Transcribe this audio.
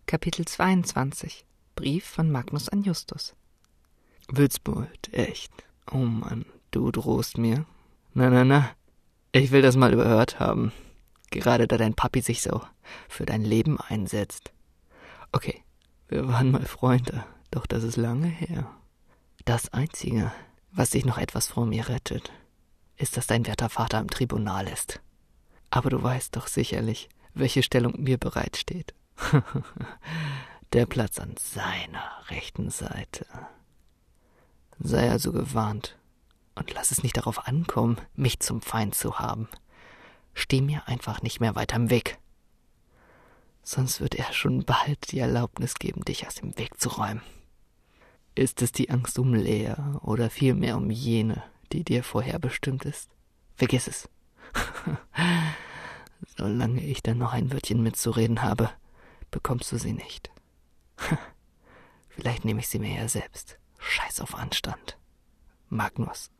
Kapitel 22 Brief von Magnus an Justus. Witzbold, echt. Oh Mann, du drohst mir. Na. Ich will das mal überhört haben. Gerade da dein Papi sich so für dein Leben einsetzt. Okay, wir waren mal Freunde, doch das ist lange her. Das Einzige, was dich noch etwas vor mir rettet, ist, dass dein werter Vater im Tribunal ist. Aber du weißt doch sicherlich, welche Stellung mir bereitsteht. Der Platz an seiner rechten Seite. Sei also gewarnt und lass es nicht darauf ankommen, mich zum Feind zu haben. Steh mir einfach nicht mehr weiter im Weg. Sonst wird er schon bald die Erlaubnis geben, dich aus dem Weg zu räumen. Ist es die Angst um Lea oder vielmehr um jene, die dir vorherbestimmt ist? Vergiss es. Solange ich dann noch ein Wörtchen mitzureden habe, bekommst du sie nicht. Vielleicht nehme ich sie mir ja selbst. Scheiß auf Anstand. Magnus.